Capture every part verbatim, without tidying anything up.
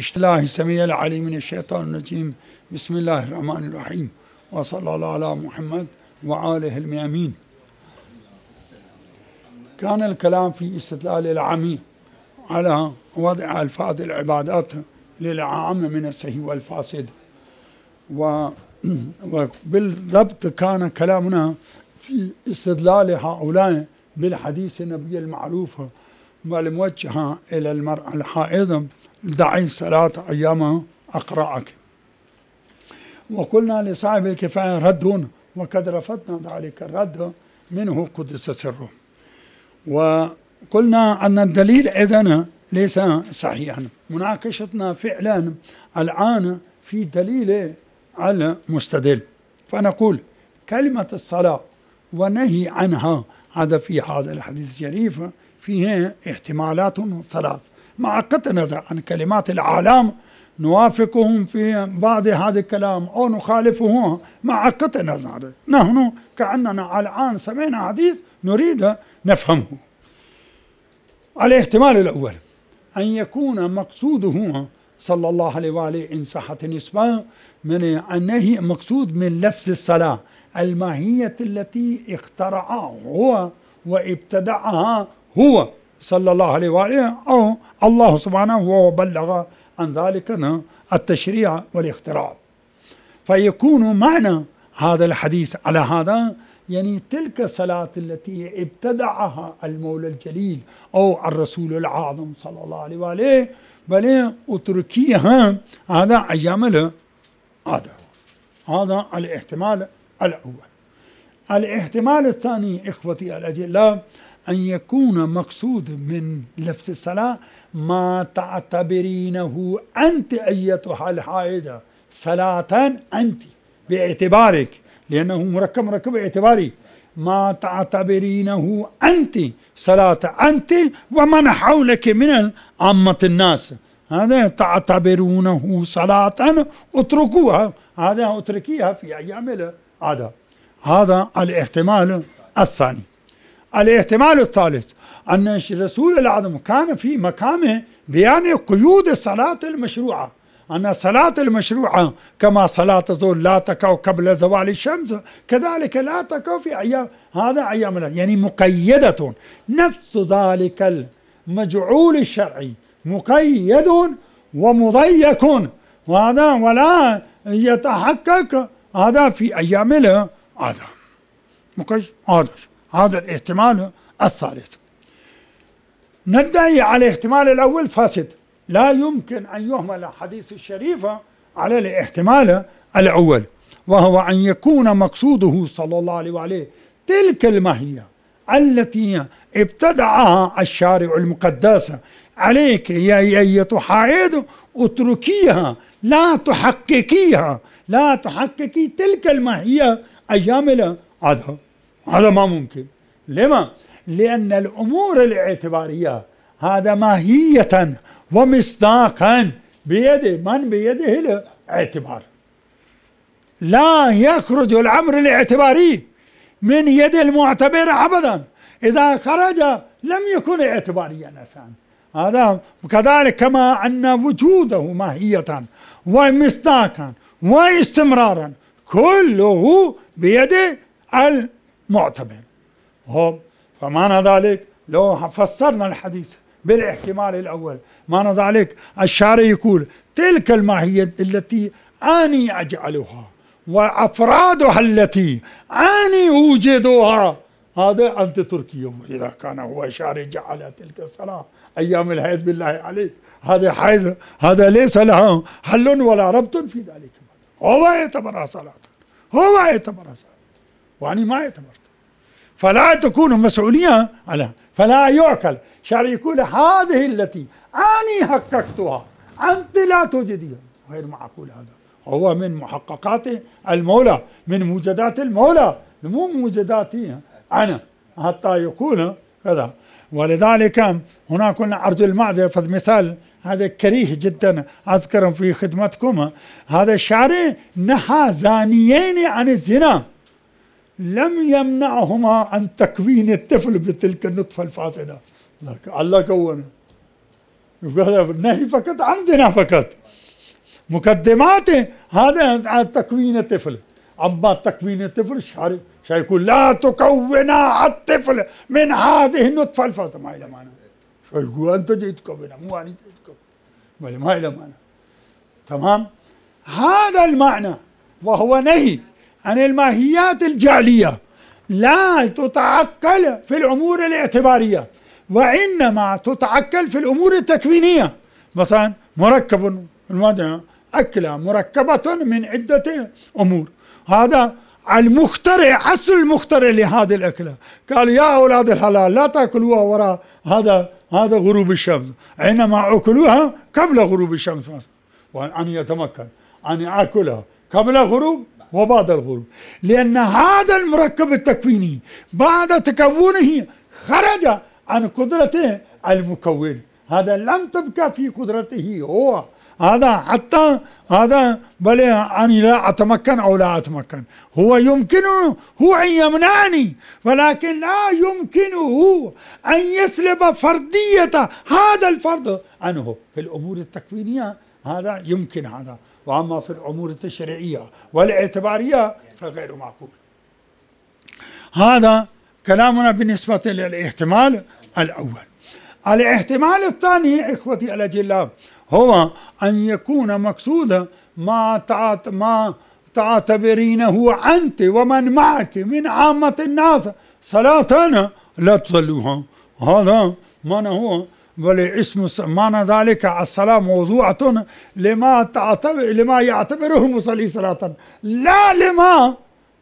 الله السميع العليم من الشيطان الرجيم. بسم الله الرحمن الرحيم، وصلى الله على محمد وآله الميامين. كان الكلام في استدلال العمي على وضع ألفاظ العبادات للعام من الصحيح والفاسد، وبالضبط كان كلامنا في استدلال هؤلاء بالحديث النبي المعروف والموجه إلى المرأة الحائض: دعي صلاة أيام أقرأك. وقلنا لصاحب الكفاية رد، وقد رفضنا ذلك الرد منه قدس سره. وقلنا أن الدليل إذن ليس صحيحا. مناقشتنا فعلا الآن في دليل المستدل، فنقول كلمة الصلاة ونهي عنها هذا في هذا الحديث الشريف فيه احتمالات ثلاث. مع قطع النظر عن كلمات الأعلام نوافقهم في بعض هذا الكلام أو نخالفه، مع قطع النظر نحن كأننا الآن سمعنا حديث نريد نفهمه. الاحتمال الأول أن يكون مقصوده صلى الله عليه وآله إن صحت النسبة من النهي مقصود من لفظ الصلاة الماهية التي اخترعها هو وابتدعها هو صلى الله عليه وآله، أو الله سبحانه هو بلغ عن ذلك التشريع والاختراع. فيكون معنى هذا الحديث على هذا يعني تلك الصلاة التي ابتدعها المولى الجليل أو الرسول العظيم صلى الله عليه وآله، بل اتركيها هذا أيام هذا هذا الاحتمال الأول. الاحتمال الثاني إخوتي الأجلاء أن يكون مقصود من لفظ الصلاة ما تعتبرينه أنت أيتها الحائضة صلاة أنت باعتبارك، لأنه مركب مركب اعتباري، ما تعتبرينه أنت صلاة أنت ومن حولك من عامة الناس، هذا تعتبرونه صلاة اتركوها، هذا اتركيها في أيام هذا. هذا الاحتمال الثاني. الاحتمال الثالث أن الرسول الأعظم كان في مقامه بيان قيود الصلاة المشروعة، أن الصلاة المشروعة كما صلاة الظهر لا تقع قبل زوال الشمس كذلك لا تقع في أيام هذا أيام الله، يعني مقيدة. نفس ذلك المجعول الشرعي مقيد ومضيق، وهذا ولا يتحقق هذا في أيام له هذا مقيد. هذا هذا الاحتمال الثالث. ندعي على الاحتمال الأول فاسد، لا يمكن أن يهمل الحديث الشريف على الاحتمال الأول، وهو أن يكون مقصوده صلى الله عليه وآله تلك الماهية التي ابتدعها الشارع المقدس عليك يا أيتها حائض اتركيها، لا تحققيها، لا تحققي تلك الماهية أيام له. هذا هذا ما ممكن. لما؟ لأن الأمور الاعتبارية هذا ماهية ومصداقا بيد من؟ بيده الاعتبار. لا يخرج الأمر الاعتباري من يد المعتبر أبدا، إذا خرج لم يكن اعتباريا أساسا. هذا كذلك كما أن وجوده ماهية ومصداقا واستمرارا كله بيد المعتبر. فمعنى ذلك لو فسرنا الحديث بالاحتمال الأول، معنى ذلك الشارع يقول تلك الماهية التي أني أجعلها وأفرادها التي أني أوجدها هذا أنت تركيه. إذا كان هو شارع جعل تلك الصلاة أيام الحيض بالله عليك، هذا حيض هذا ليس له حل ولا ربط في ذلك، هو يعتبرها صلاة، هو يعتبرها صلاة وعني ما يعتبر، فلا تكون مسؤولية عليها. فلا يعقل شرع يقول هذه التي أني حققتها أنت لا توجديها، غير معقول. هذا هو من محققات المولى، من موجدات المولى، مو موجداتي أنا حتى يكون كذا. ولذلك هنا كنا أرجو المعذرة. فمثال هذا كريه جدا أذكرهم في خدمتكم، هذا الشارع نهى زانيين عن الزنا، لم يمنعهما عن تكوين الطفل بتلك النطفة الفاسدة. الله كونه هذا نهي فقط عن زنا فقط. مقدماته هذا تكوين الطفل، أما تكوين الطفل شارع يقول لا تكونا الطفل من هذه النطفة الفاطمة، ما إلى معنى. شو يقول أنت جيت تكونها مو أنا جيت تكونها، ما إلى معنى. تمام. هذا المعنى، وهو نهي عن الماهيات الجعلية لا تتعقل في الأمور الاعتبارية، وإنما تتعقل في الأمور التكوينية. مثلا مركب المادة أكلة مركبة من عدة أمور، هذا المخترع أصل المخترع لهذه الأكلة قال يا أولاد الحلال لا تأكلوها وراء هذا هذا غروب الشمس، إنما أكلوها قبل غروب الشمس، وأن يتمكن أن يأكلها قبل الغروب وبعد الغروب، لأن هذا المركب التكويني بعد تكونه خرج عن قدرته المكون، هذا لم تبقى في قدرته هو، هذا حتى هذا بل أني لا أتمكن أو لا أتمكن، هو يمكنه هو أن يمنعني، ولكن لا يمكنه أن يسلب فردية هذا الفرد عنه. في الأمور التكوينية هذا يمكن هذا، وأما في الأمور التشريعية والاعتبارية فغير معقول. هذا كلامنا بالنسبة للاحتمال الأول. الاحتمال الثاني إخوتي الأجلاء هو أن يكون مقصودا ما ما تعتبرينه أنت ومن معك من عامة الناس صلاتنا لا تصلوها، هذا معنى هو بل اسم معنى ذلك الصلاة موضوعة لما تعتبر لما يعتبره المصلي صلاة لا لما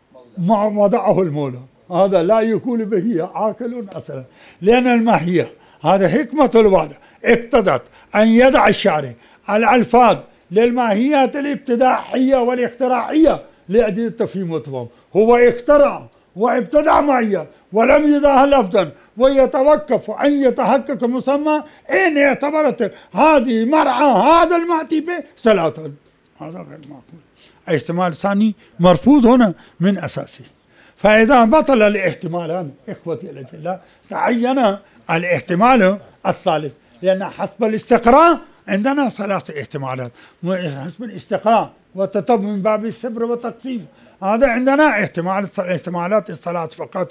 وضعه المولى، هذا لا يكون به عاقل أصلا، لأن الماهية هذا حكمة الوضع اقتضت أن يدع الشارع الألفاظ للماهيات الابتداعية والاختراعية لأجل التفهيم والتفاهم. هو اخترع وابتدع معية ولم يضعها لفظا، ويتوقف أن يتحقق مسمى إن اعتبرت هذه مرعى هذا المأتي به صلاة، هذا غير معقول. احتمال ثاني مرفوض هنا من أساسه. فإذا بطل الاحتمالان إخوتي الأجلاء تعين الاحتمال الثالث، لأن حسب الاستقراء عندنا ثلاث احتمالات، حسب الاستقراء والتتبع من باب الصبر والتقسيم، هذا عندنا احتمال احتمالات الثلاث فقط.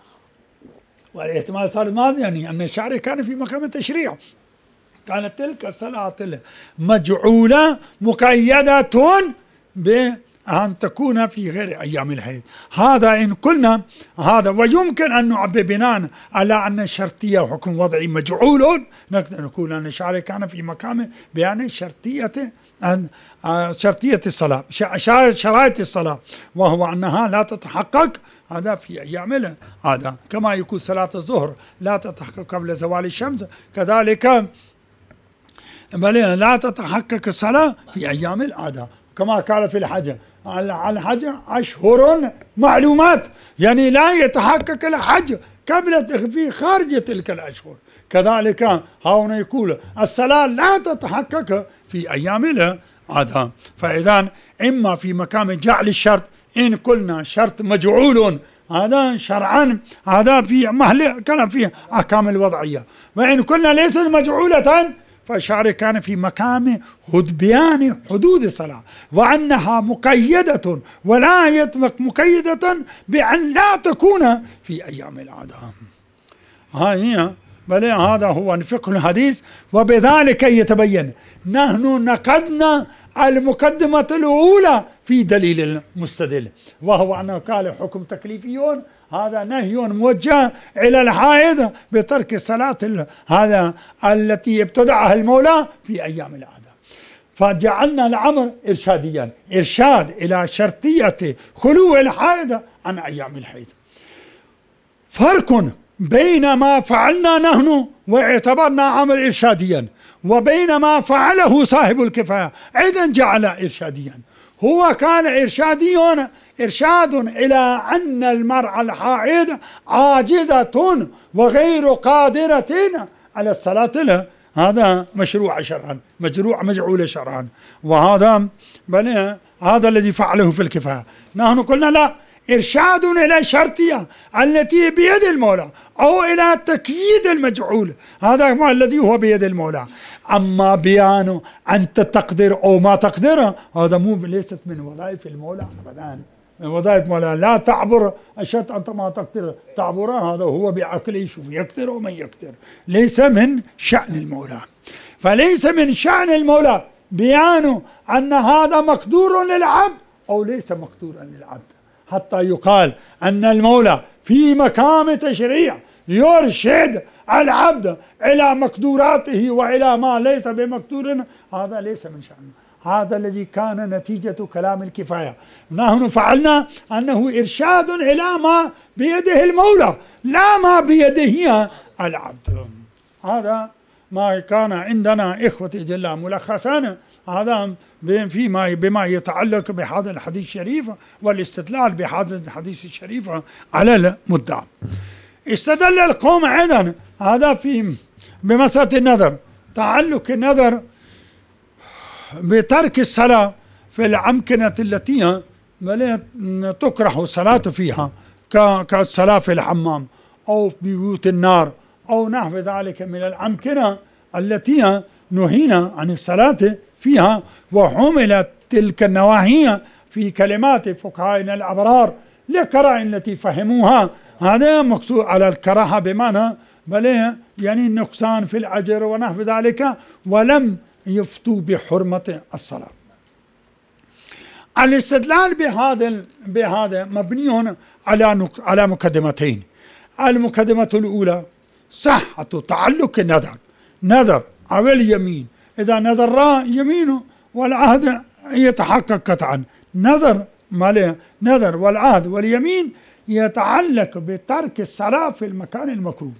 والاحتمال الثالث ماذا يعني؟ أن الشارع كان في مقام التشريع، كانت تلك الصلاة مجعولة مقيدة بأن تكون في غير أيام الحيض. هذا إن قلنا هذا، ويمكن أن نعبر بناء على أن الشرطية وحكم وضعي مجعول، نقدر نقول أن الشارع كان في مقام بيان شرطية شرطية الصلاة، شرائط الصلاة، وهو أنها لا تتحقق هذا في أيام هذا، كما يكون صلاة الظهر لا تتحقق قبل زوال الشمس، كذلك بل لا تتحقق الصلاة في أيام العادة، كما قال في الحج الحج أشهر معلومات، يعني لا يتحقق الحج قبل في خارج تلك الأشهر. كذلك هنا يقول الصلاة لا تتحقق في أيام العادة. فإذا إما في مقام جعل الشرط، إن قلنا شرط مجعول هذا شرعا هذا في محل كلام فيه أحكام الوضعية، وإن قلنا ليست مجعولة فالشارع كان في مقام بيان حدود الصلاة، وأنها مقيدة ولا يطلق مقيدة بأن لا تكون في أيام العادة. هي بل هذا هو فقه الحديث، وبذلك يتبين نحن نقدنا المقدمة الأولى في دليل المستدل، وهو أنه قال حكم تكليفيون، هذا نهي موجه إلى الحائض بترك الصلاة هذا التي ابتدعها المولى في أيام العادة، فجعلنا الأمر إرشاديا، إرشاد إلى شرطية خلو الحائض عن أيام الحيض. فرق بين ما فعلنا نحن واعتبرنا أمر إرشاديا وبين ما فعله صاحب الكفاية أيضا جعل إرشاديا. هو كان إرشادي هنا إرشاد إلى أن المرأة الحائض عاجزة وغير قادرة على الصلاة له، هذا مشروع شرعا، مجروع مجعول شرعا، وهذا بل هذا الذي فعله في الكفاية. نحن قلنا لا، إرشاد إلى شرطها التي بيد المولى أو إلى تكييد المجعول، هذا هو الذي هو بيد المولى. أما بيان أنت تقدر أو ما تقدر هذا مو ليست من وظائف المولى أبدا. من وظائف المولى لا تعبر أشد أنت ما تقدر تعبرها، هذا هو بعقله يشوف يقدر ومن يقدر، ليس من شأن المولى. فليس من شأن المولى بيان أن هذا مقدور للعبد أو ليس مقدورا للعبد، حتى يقال أن المولى في مقام تشريع يرشد العبد إلى مقدوراته وإلى ما ليس بمقدور، هذا ليس من شأنه. هذا الذي كان نتيجة كلام الكفاية. نحن فعلنا أنه إرشاد إلى ما بيده المولى لا ما بيده العبد. هذا ما كان عندنا إخوتي جل ملخصا، هذا فيما بما يتعلق بهذا الحديث الشريف والاستدلال بهذا الحديث الشريف على المدعى. استدل القوم أيضا هذا في بمسألة النذر، تعلق النذر بترك الصلاة في الأمكنة التي تكره الصلاة فيها كالصلاة في الحمام أو في بيوت النار أو نحو ذلك من الأمكنة التي نهينا عن الصلاة فيها. وحملت تلك النواهي في كلمات فقهائنا الأبرار لكراهة التي فهموها، هذا مقصود على الكراهة بمعنى بل يعني النقصان في الأجر ونحو ذلك، ولم يفتوا بحرمة الصلاة. الاستدلال بهذا بهذا مبني على على مقدمتين. المقدمة الأولى صحة تعلق النذر، نذر أو اليمين، إذا نذر يمينه والعهد يتحقق قطعا. نذر ماله نذر والعهد واليمين يتعلق بترك الصلاة في المكان المكروه.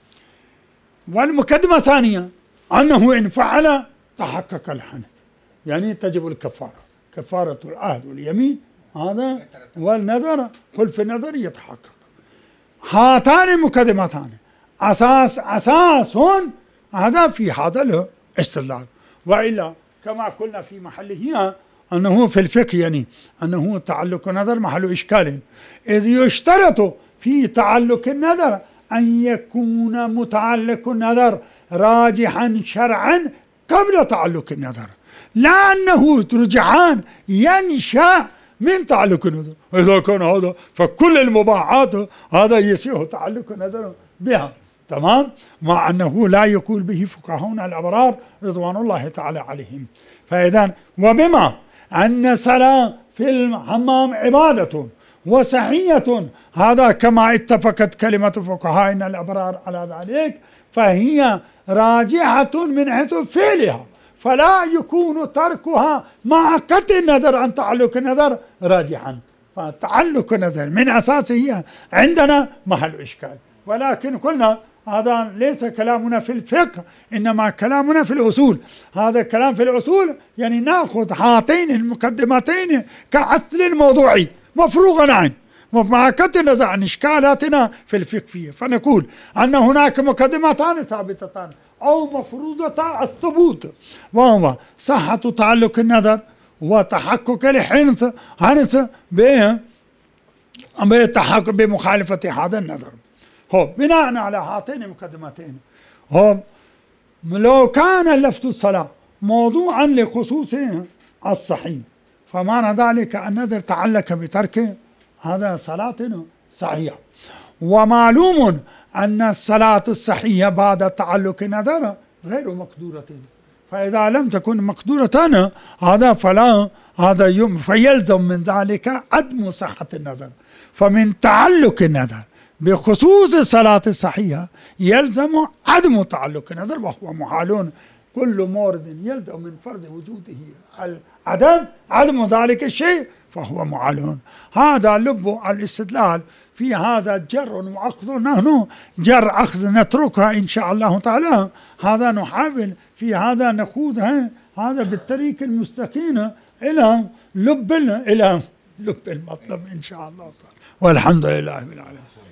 والمقدمة الثانية أنه إن فعل تحقق الحنث، يعني تجب الكفارة، كفارة العهد واليمين هذا والنذر خلف النذر يتحقق. هاتان مقدمتان أساس أساس هذا في هذا الاستدلال. وإلا كما قلنا في محله أنه في الفقه يعني أنه تعلق النذر محل إشكال، إذ يشترط في تعلق النذر أن يكون متعلق النذر راجحا شرعا قبل تعلق النذر، لا أنه رجعان ينشأ من تعلق النذر. إذا كان هذا فكل المباحات هذا يصير تعلق النذر بها، تمام، مع أنه لا يقول به فقهاؤنا الأبرار رضوان الله تعالى عليهم. فإذا وبما أن الصلاة في الحمام عبادة وصحية، هذا كما اتفقت كلمة فقهائنا الأبرار على ذلك، فهي راجعة من حيث فعلها، فلا يكون تركها مع قطع النذر عن تعلق النذر راجحا. فتعلق النذر من أساسه عندنا محل إشكال. ولكن قلنا هذا ليس كلامنا في الفقه، إنما كلامنا في الأصول. هذا الكلام في الأصول يعني نأخذ هاتين المقدمتين كأصل الموضوع مفروغا عنه، مع قطع النظر عن إشكالاتنا في الفقه فيه، فنقول أن هناك مقدمتان ثابتتان أو مفروضة الثبوت، وهو صحة تعلق النذر وتحقق الحنث حنث بتحقق بمخالفة هذا النذر. هو بناء على هاتين المقدمتين، هو لو كان لفظ الصلاة موضوعا لخصوصه الصحيح، فمعنى ذلك النذر تعلق بترك هذا صلاة صحيحة. ومعلوم أن الصلاة الصحيحة بعد تعلق النذر غير مقدورة، فإذا لم تكن مقدورة هذا فلا هذا يوم فيلزم من ذلك عدم صحة النذر. فمن تعلق النذر بخصوص الصلاة الصحيحة يلزم عدم تعلق النذر، وهو محال. كل مورد يلزم من فرض وجوده العدم عدم ذلك الشيء فهو محال. هذا لب الاستدلال في هذا جر وأخذ. نحن جر أخذ نتركها إن شاء الله تعالى، هذا نحاول في هذا نخوضها هذا بالطريق المستقيم إلى لب إلى لب المطلب إن شاء الله تعالى. والحمد لله رب العالمين.